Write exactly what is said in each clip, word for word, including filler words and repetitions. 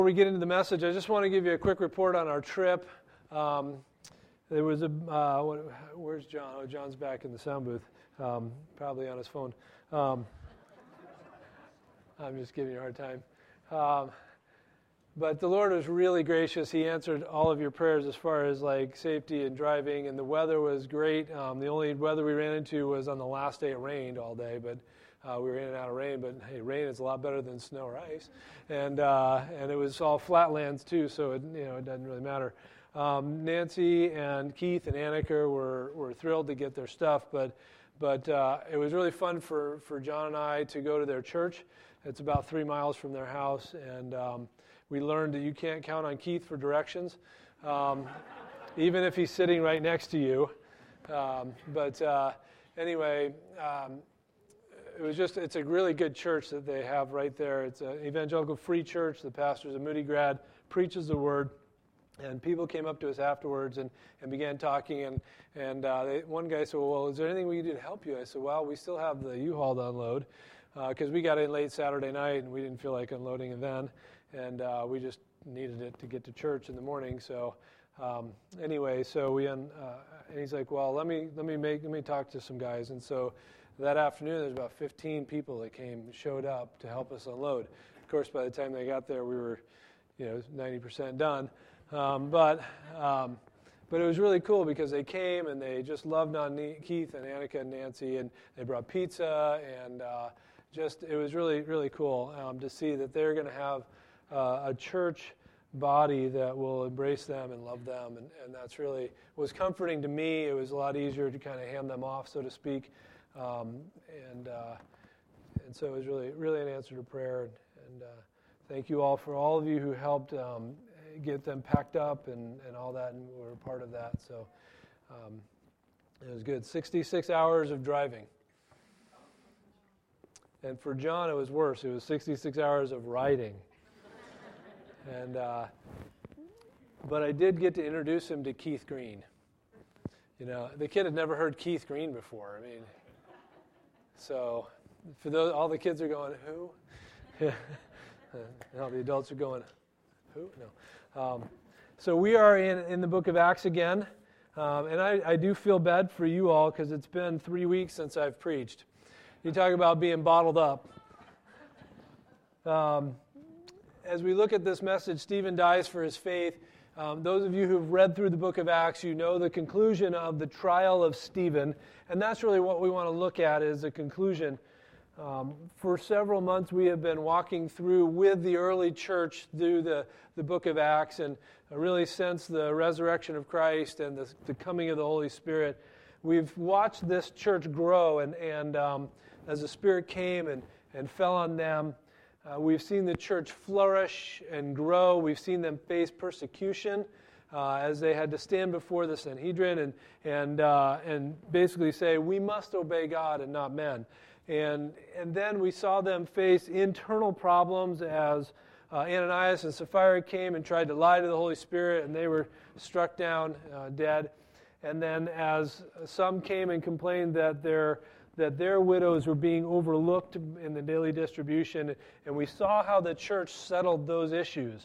Before we get into the message, I just want to give you a quick report on our trip. Um, there was a, uh, what, where's John? Oh, John's back in the sound booth, um, probably on his phone. Um, I'm just giving you a hard time. Um, but the Lord was really gracious. He answered all of your prayers as far as like safety and driving, and the weather was great. Um, the only weather we ran into was on the last day it rained all day, but Uh, we were in and out of rain, but hey, rain is a lot better than snow or ice, and uh, and it was all flatlands too, so it you know it doesn't really matter. Um, Nancy and Keith and Annika were were thrilled to get their stuff, but but uh, it was really fun for for John and I to go to their church. It's about three miles from their house, and um, we learned that you can't count on Keith for directions, um, even if he's sitting right next to you. Um, but uh, anyway. Um, It was just, it's a really good church that they have right there. It's an evangelical free church. The pastor's a Moody grad, preaches the word, and people came up to us afterwards and, and began talking, and, and uh, they, one guy said, well, is there anything we can do to help you? I said, well, we still have the U-Haul to unload, because uh, we got in late Saturday night, and we didn't feel like unloading it then, and uh, we just needed it to get to church in the morning, so um, anyway, so we, un, uh, and he's like, well, let me, let me make, let me talk to some guys, and so that afternoon, there was about fifteen people that came, showed up to help us unload. Of course, by the time they got there, we were, you know, ninety percent done. Um, but um, but it was really cool because they came and they just loved on Keith and Annika and Nancy, and they brought pizza, and uh, just it was really really cool um, to see that they're going to have uh, a church body that will embrace them and love them, and, and that's really was comforting to me. It was a lot easier to kind of hand them off, so to speak. Um, and uh, and so it was really really an answer to prayer, and, and uh, thank you all for all of you who helped um, get them packed up and, and all that, and were a part of that. So um, it was good. sixty-six hours of driving, and for John it was worse. It was sixty-six hours of riding, and uh, but I did get to introduce him to Keith Green. You know, the kid had never heard Keith Green before. I mean. So, for those, all the kids are going, who? And all the adults are going, who? No. Um, so we are in, in the book of Acts again, um, and I, I do feel bad for you all because it's been three weeks since I've preached. You talk about being bottled up. Um, as we look at this message, Stephen dies for his faith. Um, those of you who've read through the book of Acts, you know the conclusion of the trial of Stephen, and that's really what we want to look at is the conclusion. Um, for several months, we have been walking through with the early church through the, the book of Acts, and really since the resurrection of Christ and the, the coming of the Holy Spirit, we've watched this church grow, and, and um, as the Spirit came and, and fell on them, Uh, we've seen the church flourish and grow. We've seen them face persecution uh, as they had to stand before the Sanhedrin and and uh, and basically say, we must obey God and not men. And and then we saw them face internal problems as uh, Ananias and Sapphira came and tried to lie to the Holy Spirit, and they were struck down uh, dead. And then as some came and complained that their that their widows were being overlooked in the daily distribution, and we saw how the church settled those issues.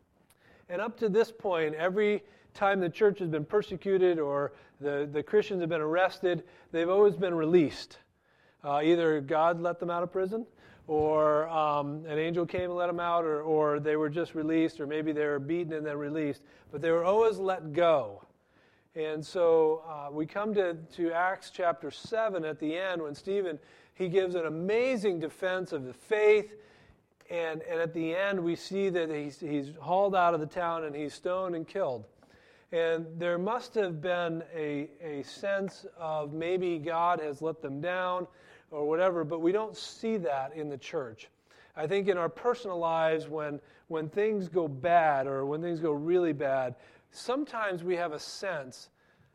And up to this point, every time the church has been persecuted or the, the Christians have been arrested, they've always been released. Uh, either God let them out of prison, or um, an angel came and let them out, or, or they were just released, or maybe they were beaten and then released. But they were always let go. And so uh, we come to, to Acts chapter seven at the end when Stephen, he gives an amazing defense of the faith. And, and at the end we see that he's, he's hauled out of the town and he's stoned and killed. And there must have been a, a sense of maybe God has let them down or whatever, but we don't see that in the church. I think in our personal lives when, when things go bad or when things go really bad, sometimes we have a sense,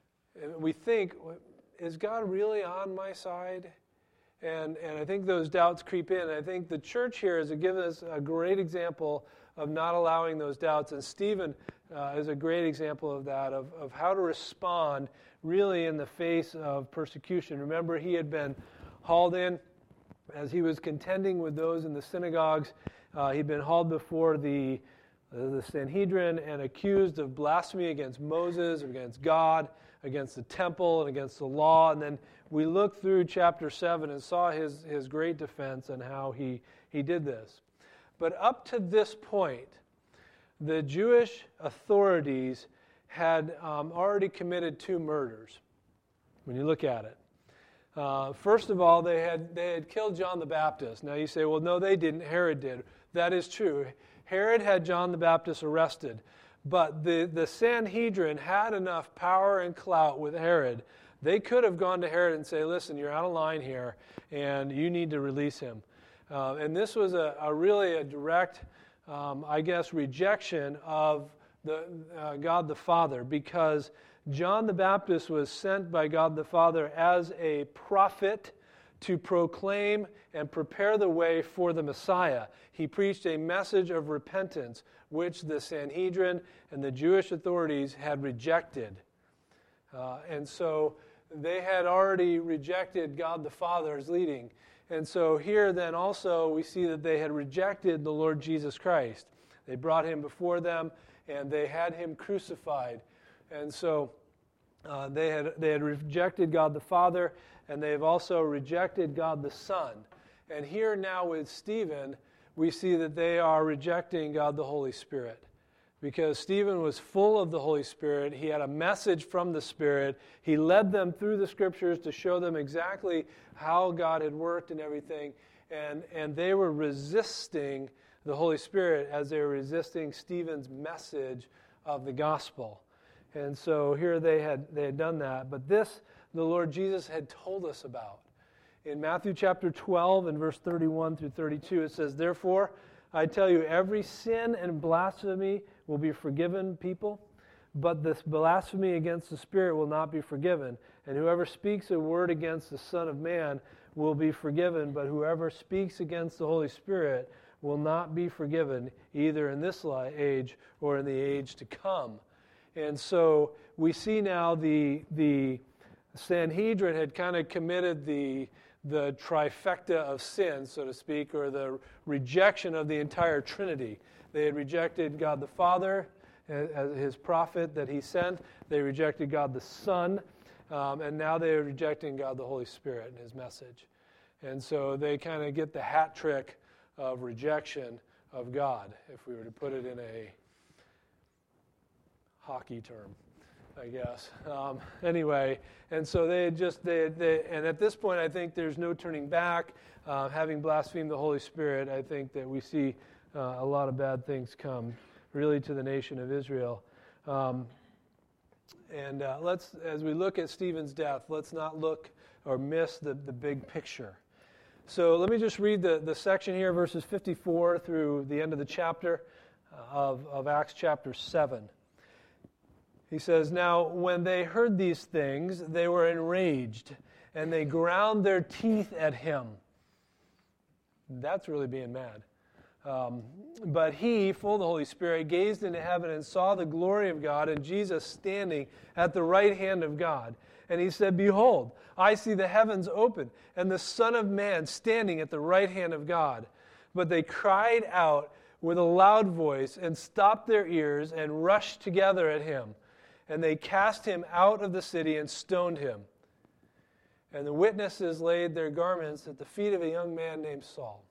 we think, is God really on my side? And and I think those doubts creep in. I think the church here has given us a great example of not allowing those doubts. And Stephen uh, is a great example of that, of, of how to respond really in the face of persecution. Remember, he had been hauled in as he was contending with those in the synagogues. Uh, he'd been hauled before the the Sanhedrin and accused of blasphemy against Moses, against God, against the temple, and against the law. And then we looked through chapter seven and saw his, his great defense and how he, he did this. But up to this point, the Jewish authorities had um, already committed two murders, when you look at it. Uh, first of all, they had, they had killed John the Baptist. Now you say, well, no, they didn't. Herod did. That is true. Herod had John the Baptist arrested. But the, the Sanhedrin had enough power and clout with Herod. They could have gone to Herod and say, listen, you're out of line here, and you need to release him. Uh, and this was a, a really a direct, um, I guess, rejection of the uh, God the Father, because John the Baptist was sent by God the Father as a prophet to proclaim and prepare the way for the Messiah. He preached a message of repentance, which the Sanhedrin and the Jewish authorities had rejected. Uh, and so they had already rejected God the Father's leading. And so here then also we see that they had rejected the Lord Jesus Christ. They brought him before them and they had him crucified. And so uh, they had they had rejected God the Father, and they have also rejected God the Son. And here now with Stephen, we see that they are rejecting God the Holy Spirit. Because Stephen was full of the Holy Spirit. He had a message from the Spirit. He led them through the Scriptures to show them exactly how God had worked and everything. And, and they were resisting the Holy Spirit as they were resisting Stephen's message of the gospel. And so here they had they had done that. But this, the Lord Jesus had told us about. In Matthew chapter twelve and verse thirty-one through thirty-two, it says, therefore, I tell you, every sin and blasphemy will be forgiven people, but this blasphemy against the Spirit will not be forgiven. And whoever speaks a word against the Son of Man will be forgiven, but whoever speaks against the Holy Spirit will not be forgiven, either in this age or in the age to come. And so we see now the, the Sanhedrin had kind of committed the the trifecta of sin, so to speak, or the rejection of the entire Trinity. They had rejected God the Father as his prophet that he sent. They rejected God the Son, um, and now they are rejecting God the Holy Spirit and his message. And so they kind of get the hat trick of rejection of God, if we were to put it in a hockey term, I guess. Um, anyway, and so they had just, they, they, and at this point, I think there's no turning back. Uh, having blasphemed the Holy Spirit, I think that we see uh, a lot of bad things come, really, to the nation of Israel. Um, and uh, let's, as we look at Stephen's death, let's not look or miss the, the big picture. So let me just read the, the section here, verses fifty-four through the end of the chapter of, of Acts chapter seven. He says, now when they heard these things, they were enraged, and they ground their teeth at him. That's really being mad. Um, but he, full of the Holy Spirit, gazed into heaven and saw the glory of God and Jesus standing at the right hand of God. And he said, behold, I see the heavens open, and the Son of Man standing at the right hand of God. But they cried out with a loud voice and stopped their ears and rushed together at him. And they cast him out of the city and stoned him. And the witnesses laid their garments at the feet of a young man named Saul.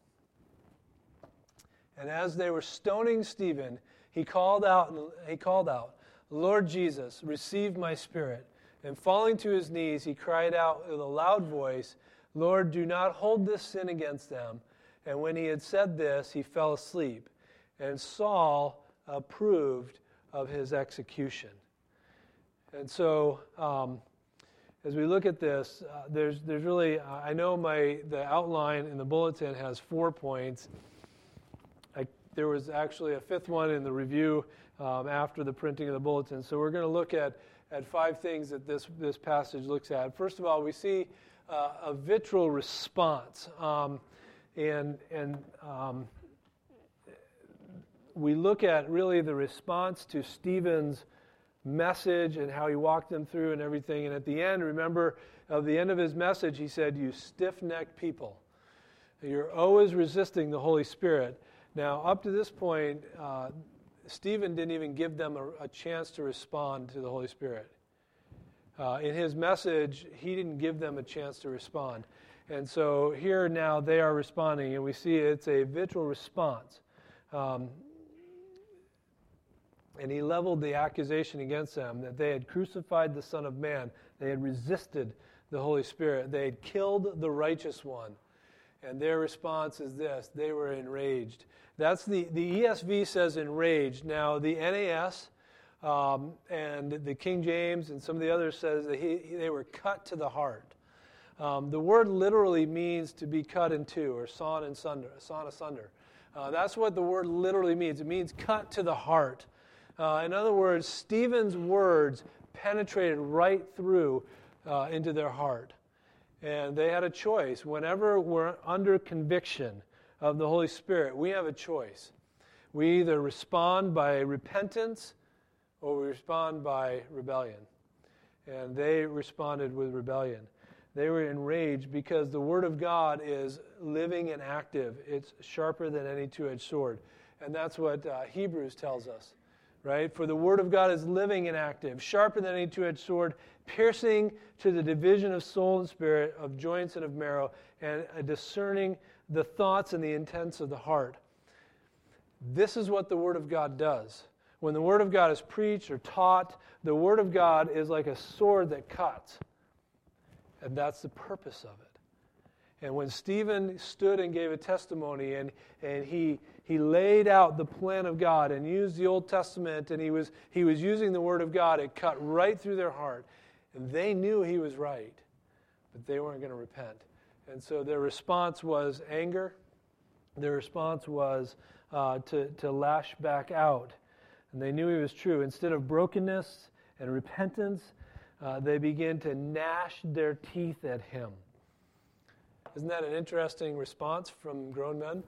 And as they were stoning Stephen, he called out, he called out, Lord Jesus, receive my spirit. And falling to his knees, he cried out with a loud voice, Lord, do not hold this sin against them. And when he had said this, he fell asleep. And Saul approved of his execution. And so, um, as we look at this, uh, there's there's really, uh, I know my the outline in the bulletin has four points. I, there was actually a fifth one in the review um, after the printing of the bulletin. So we're going to look at, at five things that this, this passage looks at. First of all, we see uh, a vitriol response. Um, and and um, we look at really the response to Stephen's message and how he walked them through and everything. And at the end, remember, at the end of his message, he said, you stiff-necked people, you're always resisting the Holy Spirit. Now, up to this point, uh, Stephen didn't even give them a, a chance to respond to the Holy Spirit. Uh, in his message, he didn't give them a chance to respond. And so here now they are responding, and we see it's a vitriol response. Um, and he leveled the accusation against them that they had crucified the Son of Man. They had resisted the Holy Spirit. They had killed the righteous one. And their response is this: they were enraged. That's the, the E S V says enraged. Now, the N A S um, and the King James and some of the others says that he, they were cut to the heart. Um, the word literally means to be cut in two, or sawn and sunder, sawn asunder. Uh, that's what the word literally means. It means cut to the heart. Uh, in other words, Stephen's words penetrated right through uh, into their heart. And they had a choice. Whenever we're under conviction of the Holy Spirit, we have a choice. We either respond by repentance or we respond by rebellion. And they responded with rebellion. They were enraged because the Word of God is living and active. It's sharper than any two-edged sword. And that's what uh, Hebrews tells us, right? For the Word of God is living and active, sharper than any two-edged sword, piercing to the division of soul and spirit, of joints and of marrow, and uh, discerning the thoughts and the intents of the heart. This is what the Word of God does. When the Word of God is preached or taught, the Word of God is like a sword that cuts. And that's the purpose of it. And when Stephen stood and gave a testimony, and, and he, he laid out the plan of God and used the Old Testament, and he was, he was using the Word of God, it cut right through their heart. And they knew he was right, but they weren't going to repent. And so their response was anger. Their response was uh, to, to lash back out. And they knew he was true. Instead of brokenness and repentance, Uh, they begin to gnash their teeth at him. Isn't that an interesting response from grown men?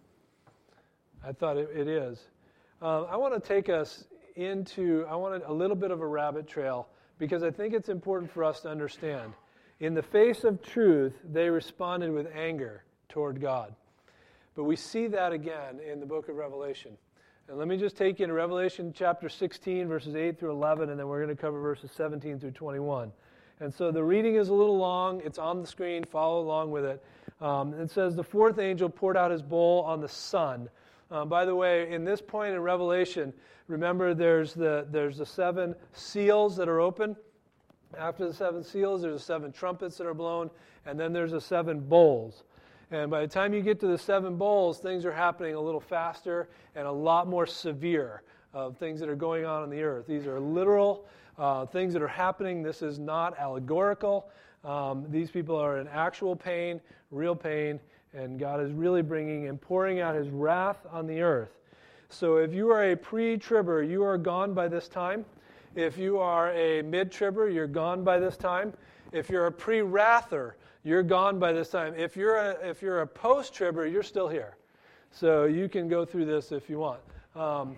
I thought it, it is. Uh, I want to take us into, I want a little bit of a rabbit trail, because I think it's important for us to understand. In the face of truth, they responded with anger toward God. But we see that again in the book of Revelation. And let me just take you to Revelation chapter sixteen, verses eight through eleven, and then we're going to cover verses seventeen through twenty-one. And so the reading is a little long. It's on the screen. Follow along with it. Um, it says, the fourth angel poured out his bowl on the sun. Um, by the way, in this point in Revelation, remember there's the, there's the seven seals that are open. After the seven seals, there's the seven trumpets that are blown, and then there's the seven bowls. And by the time you get to the seven bowls, things are happening a little faster and a lot more severe of things that are going on on the earth. These are literal uh, things that are happening. This is not allegorical. Um, these people are in actual pain, real pain, and God is really bringing and pouring out his wrath on the earth. So if you are a pre-tribber, you are gone by this time. If you are a mid-tribber, you're gone by this time. If you're a pre-wrather, you're gone by this time. If you're a, if you're a post-tribber, you're still here. So you can go through this if you want. Um,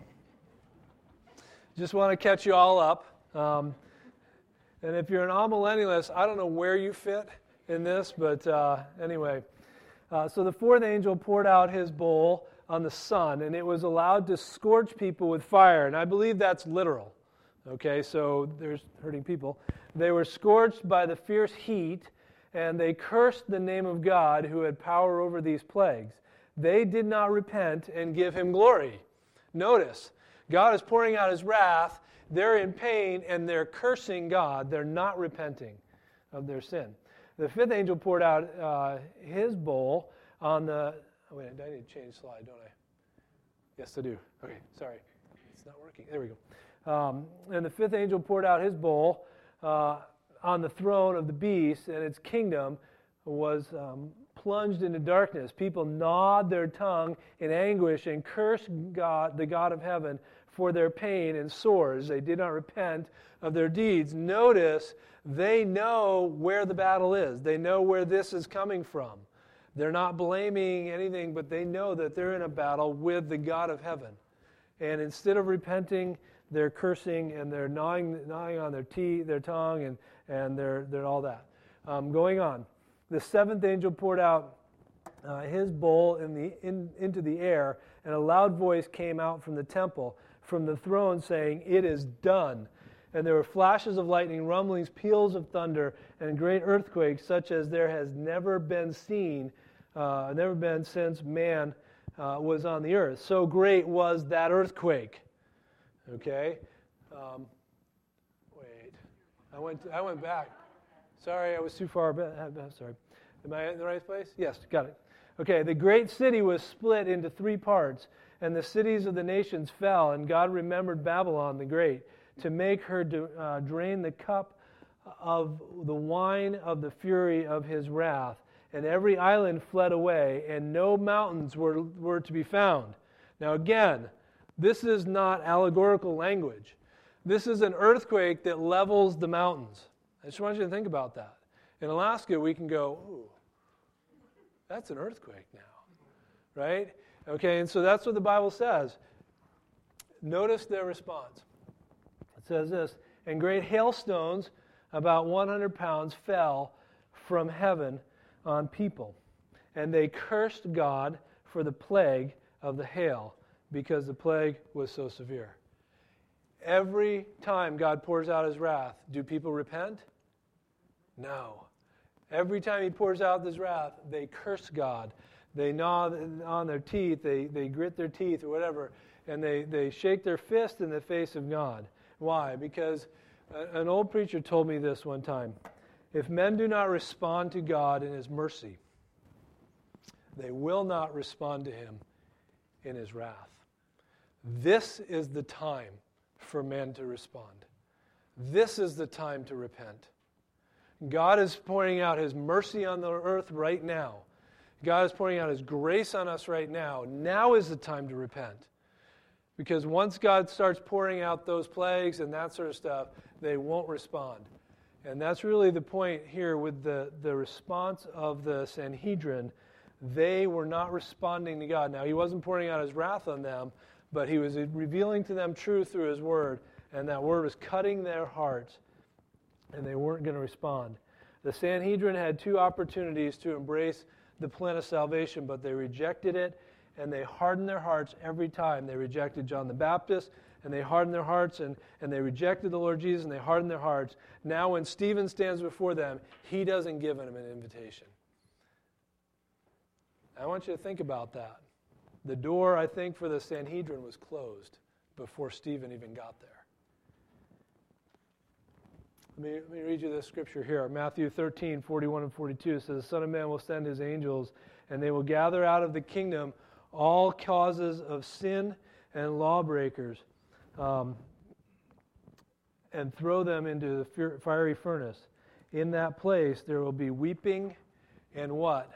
just want to catch you all up. Um, and if you're an amillennialist, I don't know where you fit in this, but uh, anyway. Uh, so the fourth angel poured out his bowl on the sun, and it was allowed to scorch people with fire. And I believe that's literal. Okay, so there's hurting people. They were scorched by the fierce heat, and they cursed the name of God who had power over these plagues. They did not repent and give him glory. Notice, God is pouring out his wrath. They're in pain, and they're cursing God. They're not repenting of their sin. The fifth angel poured out uh, his bowl on the... Oh, wait, I need to change slide, don't I? Yes, I do. Okay, sorry. It's not working. There we go. Um, and the fifth angel poured out his bowl uh, on the throne of the beast, and its kingdom was um, plunged into darkness. People gnawed their tongue in anguish and cursed God, the God of heaven, for their pain and sores. They did not repent of their deeds. Notice, they know where the battle is. They know where this is coming from. They're not blaming anything, but they know that they're in a battle with the God of heaven. And instead of repenting, they're cursing and they're gnawing, gnawing on their teeth, their tongue, and, and they're, they're all that. Um, going on. The seventh angel poured out uh, his bowl in the, in, into the air, and a loud voice came out from the temple. from the throne, saying, "It is done." And there were flashes of lightning, rumblings, peals of thunder, and great earthquakes, such as there has never been seen, uh, never been since man uh, was on the earth. So great was that earthquake. Okay? Um, wait. I went, I went back. Sorry, I was too far back. I'm sorry. Am I in the right place? Yes, got it. Okay, the great city was split into three parts, and the cities of the nations fell, and God remembered Babylon the Great, to make her do, uh, drain the cup of the wine of the fury of his wrath. And every island fled away, and no mountains were, were to be found. Now again, this is not allegorical language. This is an earthquake that levels the mountains. I just want you to think about that. In Alaska, we can go, ooh, that's an earthquake now, right? Okay, and so that's what the Bible says. Notice their response. It says this, and great hailstones, about one hundred pounds, fell from heaven on people. And they cursed God for the plague of the hail, because the plague was so severe. Every time God pours out his wrath, do people repent? No. Every time he pours out his wrath, they curse God. They gnaw on their teeth, they, they grit their teeth or whatever, and they, they shake their fist in the face of God. Why? Because an old preacher told me this one time. If men do not respond to God in his mercy, they will not respond to him in his wrath. This is the time for men to respond. This is the time to repent. God is pouring out his mercy on the earth right now. God is pouring out his grace on us right now. Now is the time to repent. Because once God starts pouring out those plagues and that sort of stuff, they won't respond. And that's really the point here with the, the response of the Sanhedrin. They were not responding to God. Now, he wasn't pouring out his wrath on them, but he was revealing to them truth through his word, and that word was cutting their hearts, and they weren't going to respond. The Sanhedrin had two opportunities to embrace the plan of salvation, but they rejected it, and they hardened their hearts every time. They rejected John the Baptist, and they hardened their hearts, and, and they rejected the Lord Jesus, and they hardened their hearts. Now when Stephen stands before them, he doesn't give them an invitation. I want you to think about that. The door, I think, for the Sanhedrin was closed before Stephen even got there. Let me, let me read you this scripture here. Matthew thirteen, forty-one and forty-two says, the Son of Man will send his angels, and they will gather out of the kingdom all causes of sin and lawbreakers, um, and throw them into the fiery furnace. In that place there will be weeping and what?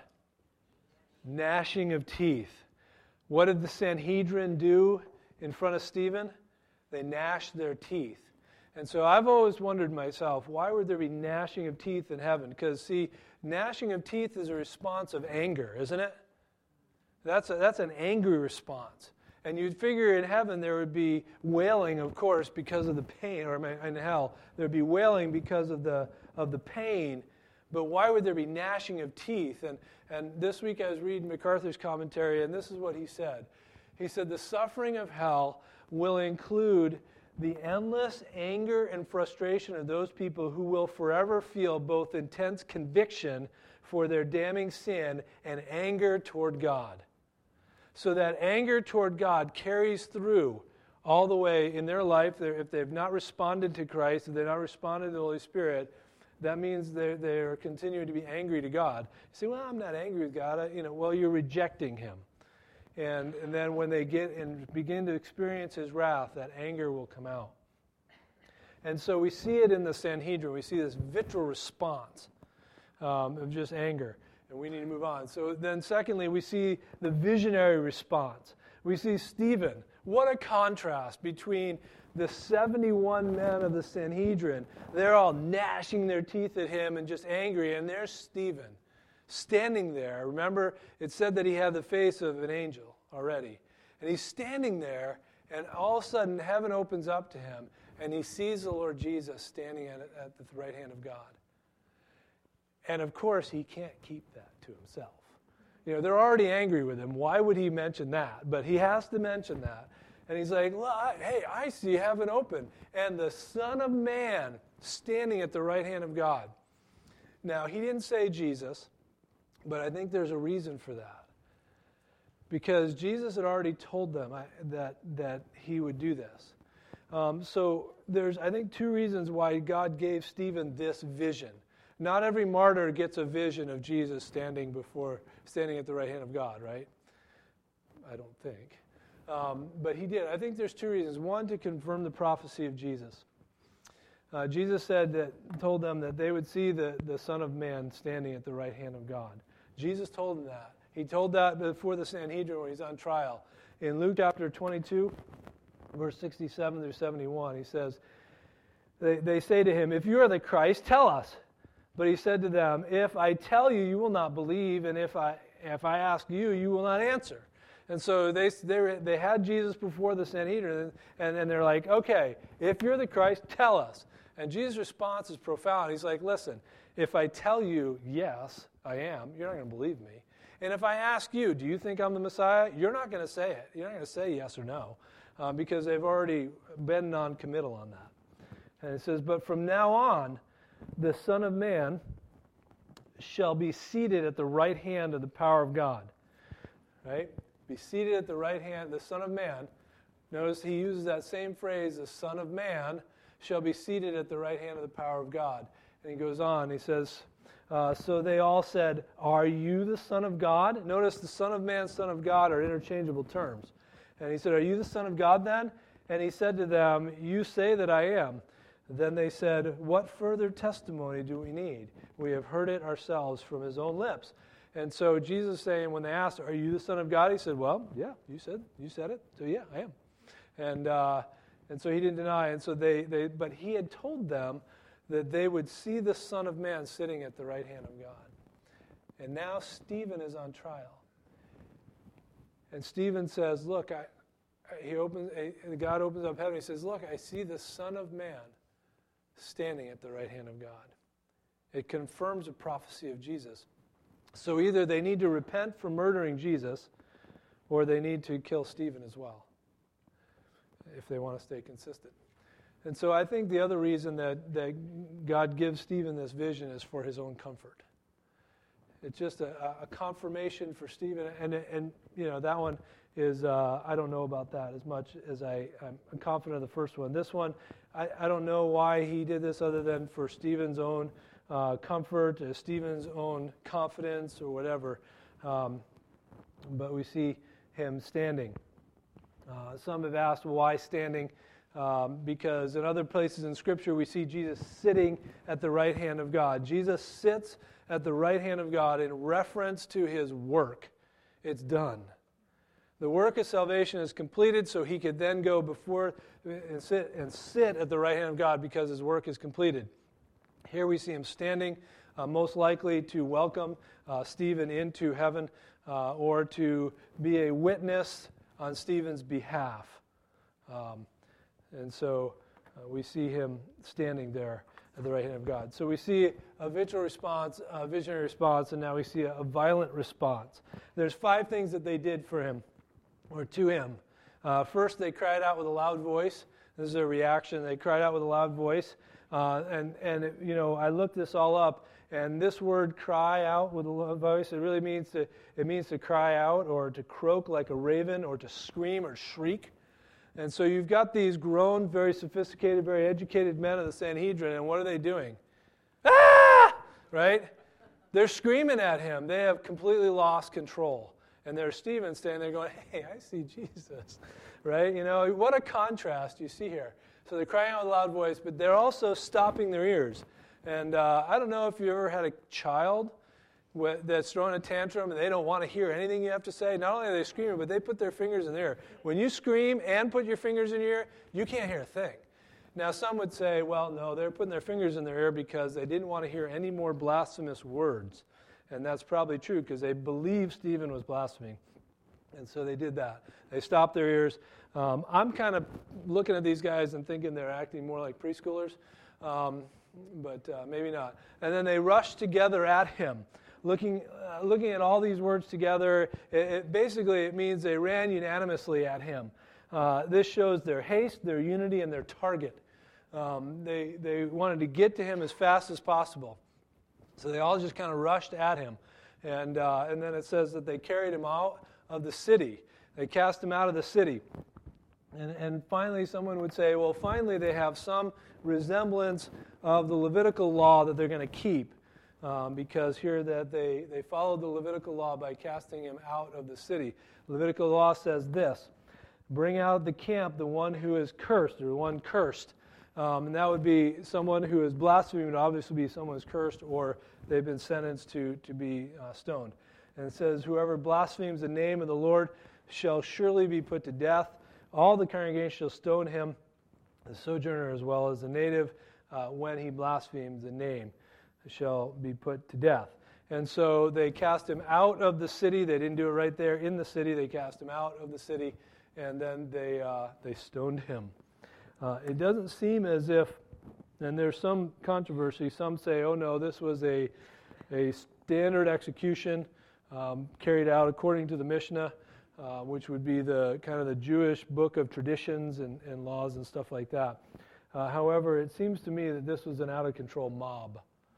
Gnashing of teeth. What did the Sanhedrin do in front of Stephen? They gnashed their teeth. And so I've always wondered myself, why would there be gnashing of teeth in heaven? Because, see, gnashing of teeth is a response of anger, isn't it? That's a, that's an angry response. And you'd figure in heaven there would be wailing, of course, because of the pain, or in hell, there would be wailing because of the of the pain. But why would there be gnashing of teeth? And, and this week I was reading MacArthur's commentary, and this is what he said. He said, the suffering of hell will include the endless anger and frustration of those people who will forever feel both intense conviction for their damning sin and anger toward God. So that anger toward God carries through all the way in their life. If they've not responded to Christ, if they've not responded to the Holy Spirit, that means they're, they're continuing to be angry to God. You say, well, I'm not angry with God. I, you know, well, you're rejecting him. And, and then when they get and begin to experience his wrath, that anger will come out. And so we see it in the Sanhedrin. We see this vitriol response um, of just anger. And we need to move on. So then secondly, we see the visionary response. We see Stephen. What a contrast between the seventy-one men of the Sanhedrin. They're all gnashing their teeth at him and just angry. And there's Stephen standing there. Remember, it said that he had the face of an angel already. And he's standing there, and all of a sudden heaven opens up to him, and he sees the Lord Jesus standing at, at the right hand of God. And of course, he can't keep that to himself. You know, they're already angry with him. Why would he mention that? But he has to mention that. And he's like, well, I, hey, I see heaven open, and the Son of Man standing at the right hand of God. Now, he didn't say Jesus, but I think there's a reason for that. Because Jesus had already told them that, that he would do this. Um, so there's, I think, two reasons why God gave Stephen this vision. Not every martyr gets a vision of Jesus standing before, standing at the right hand of God, right? I don't think. Um, but he did. I think there's two reasons. One, to confirm the prophecy of Jesus. Uh, Jesus said that, told them that they would see the, the Son of Man standing at the right hand of God. Jesus told them that. He told that before the Sanhedrin when he's on trial. In Luke chapter twenty-two, verse sixty-seven through seventy-one, he says, they, they say to him, if you are the Christ, tell us. But he said to them, if I tell you, you will not believe, and if I if I ask you, you will not answer. And so they they, they had Jesus before the Sanhedrin, and, and they're like, okay, if you're the Christ, tell us. And Jesus' response is profound. He's like, listen, if I tell you, yes, I am, you're not going to believe me. And if I ask you, do you think I'm the Messiah? You're not going to say it. You're not going to say yes or no, uh, because they've already been non-committal on that. And it says, but from now on, the Son of Man shall be seated at the right hand of the power of God. Right? Be seated at the right hand, the Son of Man. Notice he uses that same phrase, the Son of Man shall be seated at the right hand of the power of God. And he goes on, he says, uh, so they all said, are you the Son of God? Notice the Son of Man, Son of God are interchangeable terms. And he said, are you the Son of God then? And he said to them, you say that I am. Then they said, what further testimony do we need? We have heard it ourselves from his own lips. And so Jesus is saying, when they asked, are you the Son of God? He said, well, yeah, you said you said it. So yeah, I am. And uh, and so he didn't deny. And so they, they, but he had told them that they would see the Son of Man sitting at the right hand of God. And now Stephen is on trial. And Stephen says, look, I, he opens, God opens up heaven. He says, look, I see the Son of Man standing at the right hand of God. It confirms a prophecy of Jesus. So either they need to repent for murdering Jesus, or they need to kill Stephen as well, if they want to stay consistent. And so I think the other reason that, that God gives Stephen this vision is for his own comfort. It's just a, a confirmation for Stephen. And, and you know, that one is, uh, I don't know about that as much as I, I'm confident of the first one. This one, I, I don't know why he did this other than for Stephen's own uh, comfort, uh, Stephen's own confidence or whatever. Um, but we see him standing. Uh, some have asked why standing, um, because in other places in Scripture we see Jesus sitting at the right hand of God. Jesus sits at the right hand of God in reference to his work. It's done. The work of salvation is completed, so he could then go before and sit and sit at the right hand of God because his work is completed. Here we see him standing, uh, most likely to welcome uh, Stephen into heaven uh, or to be a witness on Stephen's behalf. Um, and so uh, we see him standing there at the right hand of God. So we see a visual response, a visionary response, and now we see a, a violent response. There's five things that they did for him, or to him. Uh, first, they cried out with a loud voice. This is their reaction. They cried out with a loud voice. Uh, and, and it, you know, I looked this all up, and this word cry out with a loud voice, it really means to, it means to cry out or to croak like a raven or to scream or shriek. And so you've got these grown, very sophisticated, very educated men of the Sanhedrin, and what are they doing? Ah! Right? They're screaming at him. They have completely lost control. And there's Stephen standing there going, hey, I see Jesus. Right? You know, what a contrast you see here. So they're crying out with a loud voice, but they're also stopping their ears. And uh, I don't know if you ever had a child that's throwing a tantrum and they don't want to hear anything you have to say. Not only are they screaming, but they put their fingers in their ear. When you scream and put your fingers in your ear, you can't hear a thing. Now, some would say, well, no, they're putting their fingers in their ear because they didn't want to hear any more blasphemous words. And that's probably true because they believed Stephen was blaspheming. And so they did that. They stopped their ears. Um, I'm kind of looking at these guys and thinking they're acting more like preschoolers, um, but uh, maybe not. And then they rushed together at him. Looking, uh, looking at all these words together, it, it basically it means they ran unanimously at him. Uh, this shows their haste, their unity, and their target. Um, they, they wanted to get to him as fast as possible. So they all just kind of rushed at him. And, uh, and then it says that they carried him out of the city. They cast him out of the city. And, and finally, someone would say, well, finally they have some resemblance of the Levitical law that they're going to keep. Um, because here that they, they followed the Levitical law by casting him out of the city. Levitical law says this: bring out of the camp the one who is cursed, or one cursed. Um, and that would be someone who is blaspheming, would obviously be someone who's cursed, or they've been sentenced to, to be uh, stoned. And it says, whoever blasphemes the name of the Lord shall surely be put to death. All the congregation shall stone him, the sojourner as well as the native, uh, when he blasphemes the name, shall be put to death. And so they cast him out of the city. They didn't do it right there in the city. They cast him out of the city, and then they uh, they stoned him. Uh, it doesn't seem as if, and there's some controversy. Some say, oh no, this was a a standard execution um, carried out according to the Mishnah, uh, which would be the kind of the Jewish book of traditions and, and laws and stuff like that. Uh, however, it seems to me that this was an out-of-control mob.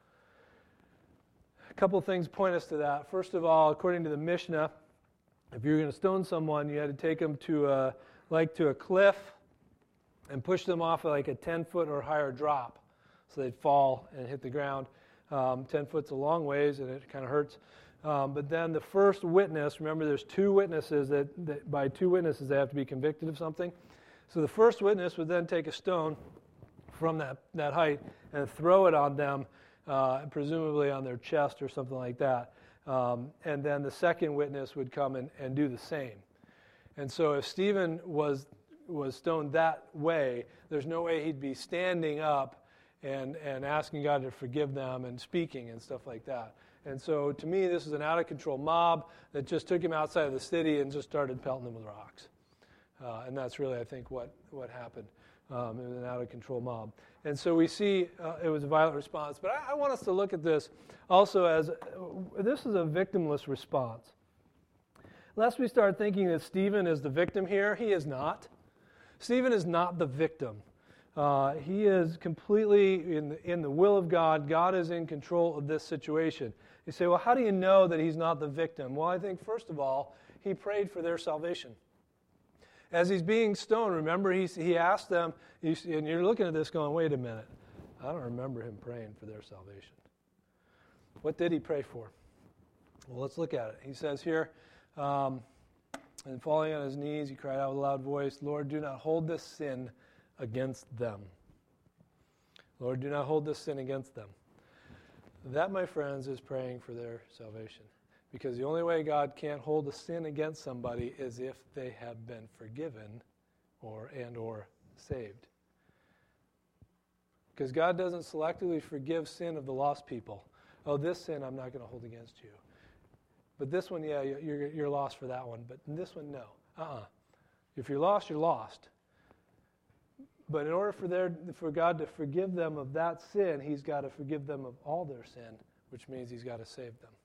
A couple of things point us to that. First of all, according to the Mishnah, if you were going to stone someone, you had to take them to a, like to a cliff and push them off like a ten-foot or higher drop, so they'd fall and hit the ground. Um, ten foot's a long ways, and it kind of hurts. Um, but then the first witness, remember there's two witnesses, that, that by two witnesses they have to be convicted of something. So the first witness would then take a stone from that, that height and throw it on them, uh, presumably on their chest or something like that. Um, and then the second witness would come and, and do the same. And so if Stephen was was stoned that way, there's no way he'd be standing up and, and asking God to forgive them and speaking and stuff like that. And so to me, this is an out-of-control mob that just took him outside of the city and just started pelting him with rocks. Uh, and that's really, I think, what, what happened. Um, it was an out-of-control mob. And so we see uh, it was a violent response. But I, I want us to look at this also as, uh, this is a victimless response. Lest we start thinking that Stephen is the victim here, he is not. Stephen is not the victim. Uh, he is completely in the, in the will of God. God is in control of this situation. You say, well, how do you know that he's not the victim? Well, I think, first of all, he prayed for their salvation. As he's being stoned, remember, he, he asked them, you see, and you're looking at this going, wait a minute, I don't remember him praying for their salvation. What did he pray for? Well, let's look at it. He says here, um, and falling on his knees, he cried out with a loud voice, Lord, do not hold this sin against them. Lord, do not hold this sin against them. That, my friends, is praying for their salvation. Because the only way God can't hold a sin against somebody is if they have been forgiven or and or saved. Because God doesn't selectively forgive sin of the lost people. Oh, this sin I'm not going to hold against you. But this one, yeah, you're, you're lost for that one. But in this one, no. Uh-uh. If you're lost, you're lost. But in order for their, for God to forgive them of that sin, he's got to forgive them of all their sin, which means he's got to save them.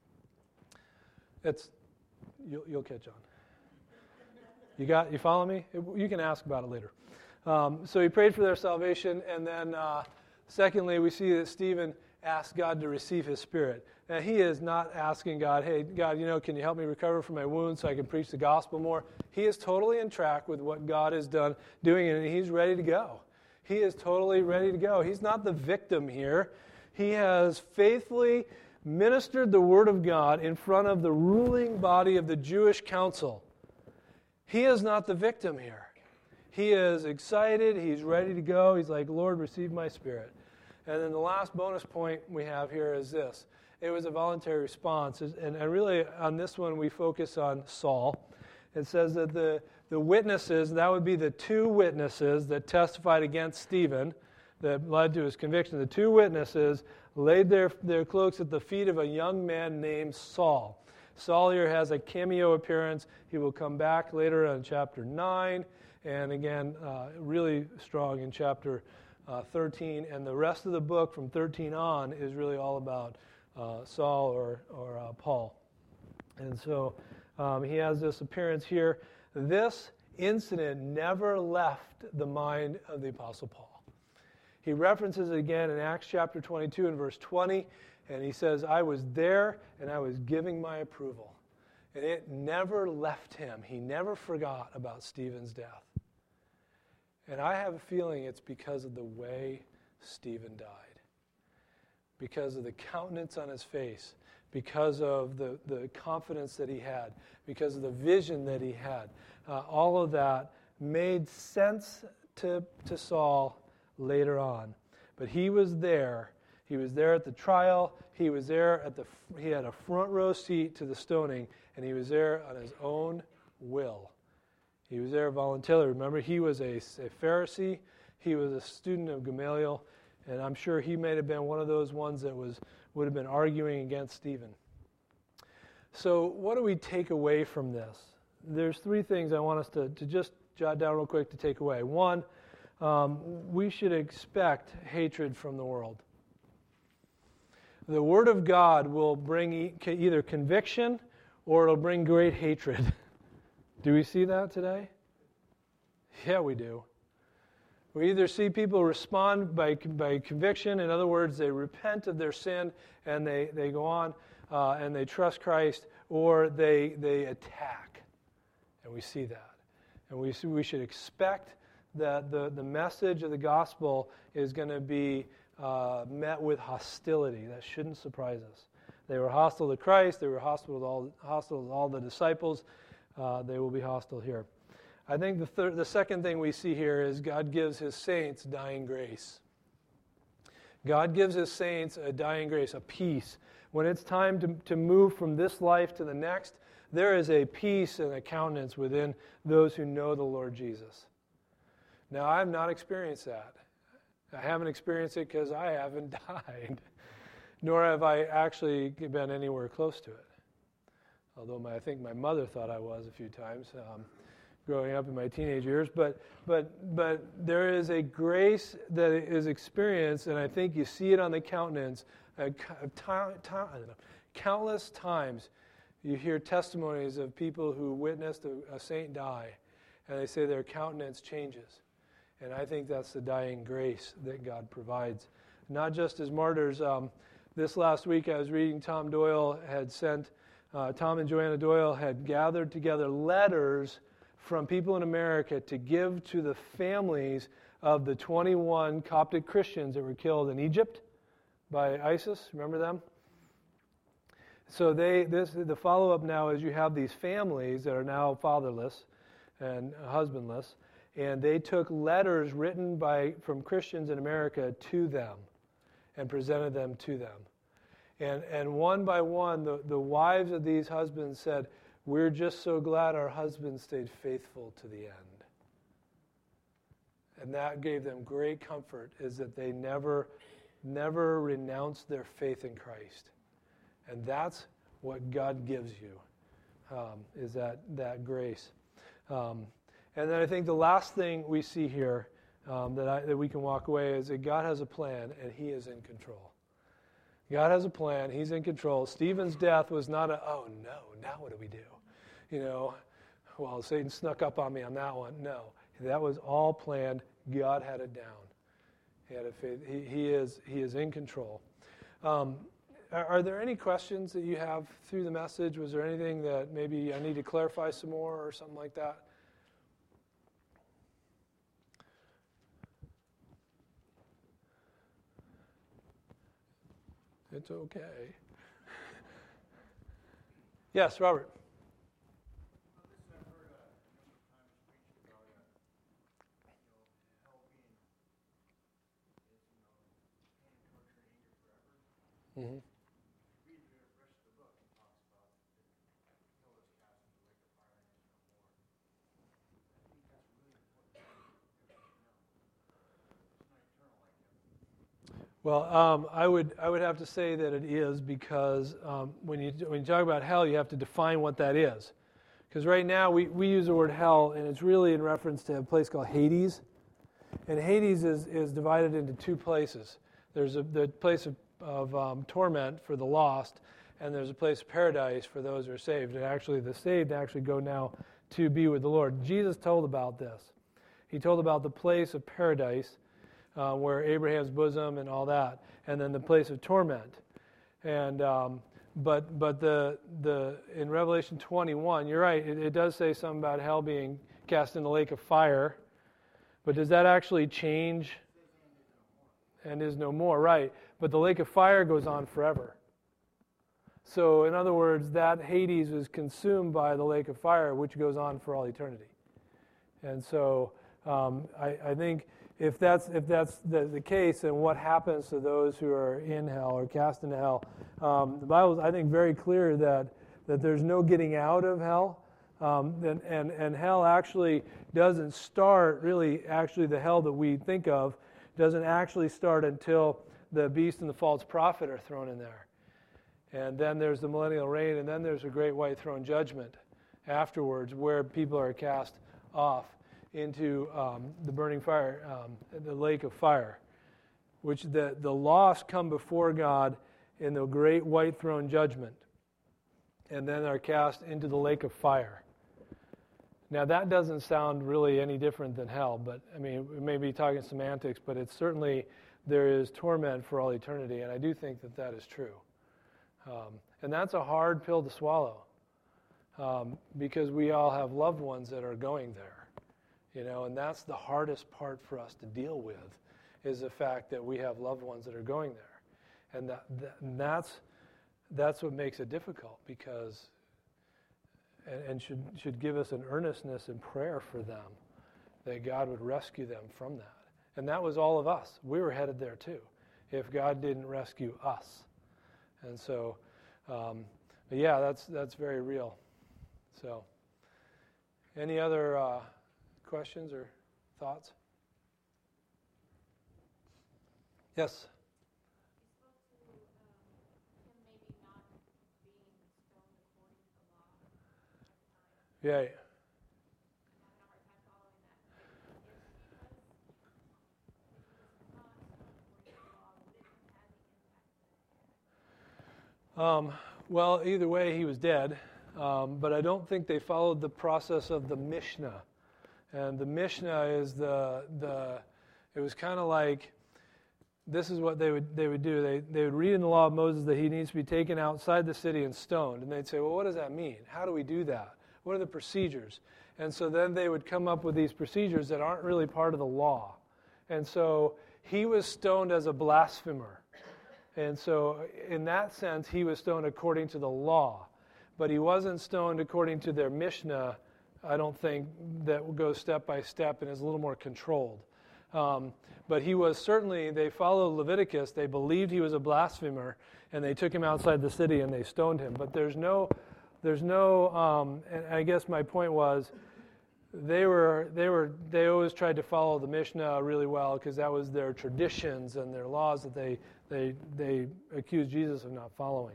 It's, you'll, you'll catch on. You got, you follow me? You can ask about it later. Um, so he prayed for their salvation, and then uh, secondly, we see that Stephen asked God to receive his spirit. Now, he is not asking God, hey, God, you know, can you help me recover from my wounds so I can preach the gospel more? He is totally in track with what God has done, doing it, and he's ready to go. He is totally ready to go. He's not the victim here. He has faithfully ministered the word of God in front of the ruling body of the Jewish council. He is not the victim here. He is excited. He's ready to go. He's like, Lord, receive my spirit. And then the last bonus point we have here is this. It was a voluntary response. And, and really, on this one, we focus on Saul. It says that the, the witnesses, that would be the two witnesses that testified against Stephen that led to his conviction. The two witnesses laid their, their cloaks at the feet of a young man named Saul. Saul here has a cameo appearance. He will come back later in chapter nine. And again, uh, really strong in chapter uh, thirteen. And the rest of the book from thirteen on is really all about Uh, Saul or, or uh, Paul. And so um, he has this appearance here. This incident never left the mind of the Apostle Paul. He references it again in Acts chapter twenty-two and verse twenty, and he says, I was there and I was giving my approval. And it never left him. He never forgot about Stephen's death. And I have a feeling it's because of the way Stephen died. Because of the countenance on his face, because of the, the confidence that he had, because of the vision that he had. Uh, all of that made sense to, to Saul later on. But he was there. He was there at the trial. He was there at the, he had a front row seat to the stoning, and he was there on his own will. He was there voluntarily. Remember, he was a, a Pharisee. He was a student of Gamaliel. And I'm sure he may have been one of those ones that was would have been arguing against Stephen. So what do we take away from this? There's three things I want us to, to just jot down real quick to take away. One, um, we should expect hatred from the world. The Word of God will bring e- either conviction or it'll bring great hatred. Do we see that today? Yeah, we do. We either see people respond by by conviction. In other words, they repent of their sin and they, they go on uh, and they trust Christ, or they they attack. And we see that. And we see, we should expect that the, the message of the gospel is going to be uh, met with hostility. That shouldn't surprise us. They were hostile to Christ. They were hostile to all, hostile to all the disciples. Uh, they will be hostile here. I think the third, the second thing we see here is God gives his saints dying grace. God gives his saints a dying grace, a peace. When it's time to, to move from this life to the next, there is a peace and a countenance within those who know the Lord Jesus. Now, I have not experienced that. I haven't experienced it because I haven't died, nor have I actually been anywhere close to it. Although my, I think my mother thought I was a few times. Um, growing up in my teenage years, but but but there is a grace that is experienced, and I think you see it on the countenance. Uh, time, time, I don't know, countless times you hear testimonies of people who witnessed a, a saint die, and they say their countenance changes. And I think that's the dying grace that God provides. Not just as martyrs. Um, this last week I was reading Tom Doyle had sent, uh, Tom and Joanna Doyle had gathered together letters from people in America to give to the families of the twenty-one Coptic Christians that were killed in Egypt by ISIS. Remember them? So they this the follow-up now is you have these families that are now fatherless and husbandless, and they took letters written by from Christians in America to them and presented them to them. And and one by one, the, the wives of these husbands said, "We're just so glad our husbands stayed faithful to the end." And that gave them great comfort, is that they never, never renounced their faith in Christ. And that's what God gives you, um, is that, that grace. Um, and then I think the last thing we see here um, that, I, that we can walk away is that God has a plan and he is in control. God has a plan. He's in control. Stephen's death was not a, oh no, now what do we do? You know, well, Satan snuck up on me on that one. No, that was all planned. God had it down. He had a faith. He, he is he is in control. Um, are, are there any questions that you have through the message? Was there anything that maybe I need to clarify some more or something like that? It's okay. Yes, Robert. Mm-hmm. Well, um, I would I would have to say that it is, because um, when you when you talk about hell, you have to define what that is. Because right now we, we use the word hell, and it's really in reference to a place called Hades. And Hades is, is divided into two places. There's a, the place of, of um, torment for the lost, and there's a place of paradise for those who are saved. And actually, the saved actually go now to be with the Lord. Jesus told about this. He told about the place of paradise, uh, where Abraham's bosom and all that, and then the place of torment. And um, but but the the in Revelation twenty-one, you're right. It, it does say something about hell being cast in the lake of fire. But does that actually change? And is no more, right? But the lake of fire goes on forever. So, in other words, that Hades is consumed by the lake of fire, which goes on for all eternity. And so, um, I, I think if that's if that's the, the case, then what happens to those who are in hell or cast into hell? Um, the Bible is, I think, very clear that that there's no getting out of hell, um, and, and and hell actually doesn't start. Really, actually, the hell that we think of doesn't actually start until the beast and the false prophet are thrown in there. And then there's the millennial reign, and then there's a great white throne judgment afterwards, where people are cast off into um, the burning fire, um, the lake of fire, which the, the lost come before God in the great white throne judgment, and then are cast into the lake of fire. Now, that doesn't sound really any different than hell, but, I mean, we may be talking semantics, but it's certainly, there is torment for all eternity, and I do think that that is true. Um, and that's a hard pill to swallow, um, because we all have loved ones that are going there, you know, and that's the hardest part for us to deal with, is the fact that we have loved ones that are going there. And, that, that, and that's, that's what makes it difficult, because And, and should should give us an earnestness in prayer for them, that God would rescue them from that. And that was all of us. We were headed there too, if God didn't rescue us. And so, um, but yeah, that's that's very real. So, any other uh, questions or thoughts? Yes. Yeah. Um, well, either way, he was dead. Um, but I don't think they followed the process of the Mishnah. And the Mishnah is the the. It was kind of like, this is what they would they would do. They they would read in the law of Moses that he needs to be taken outside the city and stoned. And they'd say, well, what does that mean? How do we do that? What are the procedures? And so then they would come up with these procedures that aren't really part of the law. And so he was stoned as a blasphemer. And so in that sense, he was stoned according to the law. But he wasn't stoned according to their Mishnah, I don't think, that goes step by step and is a little more controlled. Um, but he was certainly, they followed Leviticus, they believed he was a blasphemer, and they took him outside the city and they stoned him. But there's no, there's no, um, and I guess my point was, they were, they were, they always tried to follow the Mishnah really well, because that was their traditions and their laws that they, they, they accused Jesus of not following.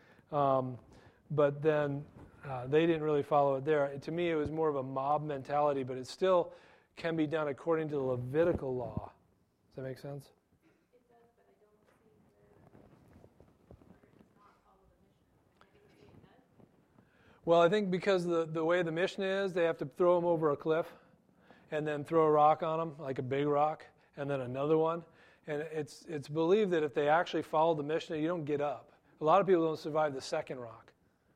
Um, but then uh, they didn't really follow it there. To me, it was more of a mob mentality, but it still can be done according to the Levitical law. Does that make sense? It does, but I don't see where, where it does not follow the Mishnah. Maybe you say it does? Well, I think because the, the way the Mishnah is, they have to throw them over a cliff and then throw a rock on them, like a big rock, and then another one. And it's it's believed that if they actually follow the Mishnah, you don't get up. A lot of people don't survive the second rock.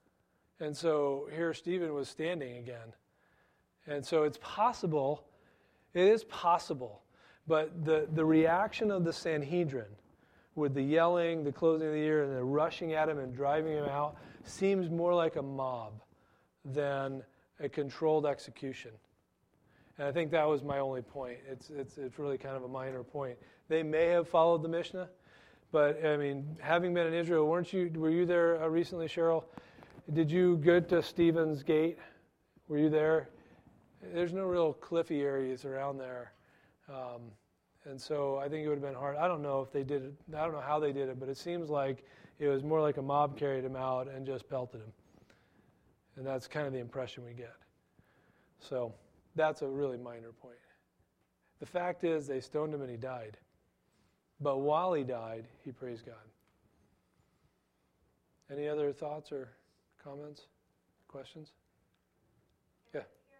And so here Stephen was standing again. And so it's possible, it is possible, but the, the reaction of the Sanhedrin with the yelling, the closing of the ear, and the rushing at him and driving him out seems more like a mob than a controlled execution. And I think that was my only point. It's it's it's really kind of a minor point. They may have followed the Mishnah, but I mean, having been in Israel, weren't you? Were you there uh, recently, Cheryl? Did you go to Stephen's Gate? Were you there? There's no real cliffy areas around there, um, and so I think it would have been hard. I don't know if they did it. I don't know how they did it, but it seems like it was more like a mob carried him out and just pelted him, and that's kind of the impression we get. So that's a really minor point. The fact is, they stoned him and he died. But while he died, he praised God. Any other thoughts or comments, questions? Yeah. Here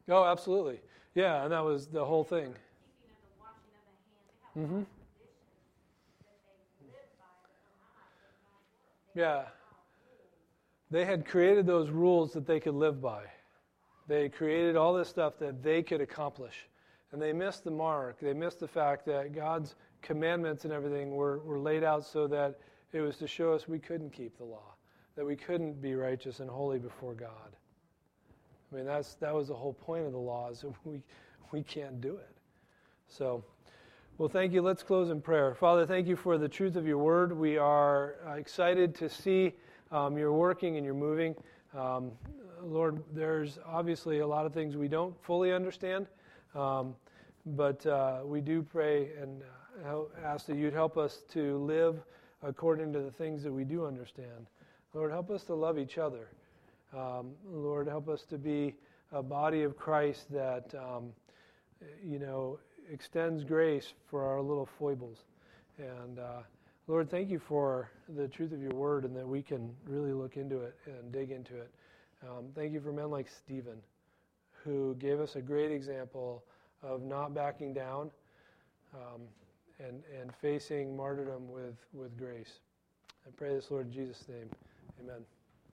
Oh, absolutely. Yeah, and that was the whole thing. Keeping of the washing of the hands. They have Mm-hmm. all traditions that they live by that were not of God's word. They Yeah. had rules. They had created those rules that they could live by. They created all this stuff that they could accomplish. And they missed the mark. They missed the fact that God's commandments and everything were, were laid out so that it was to show us we couldn't keep the law, that we couldn't be righteous and holy before God. I mean, that's that was the whole point of the law, is that we, we can't do it. So, well, thank you. Let's close in prayer. Father, thank you for the truth of your word. We are uh, excited to see um, your working and your moving. Um, Lord, there's obviously a lot of things we don't fully understand, um, but uh, we do pray and uh, ask that you'd help us to live according to the things that we do understand. Lord, help us to love each other. Um, Lord, help us to be a body of Christ that, um, you know, extends grace for our little foibles. And uh, Lord, thank you for the truth of your word and that we can really look into it and dig into it. Um, thank you for men like Stephen, who gave us a great example of not backing down um, and, and facing martyrdom with, with grace. I pray this, Lord, in Jesus' name. Amen.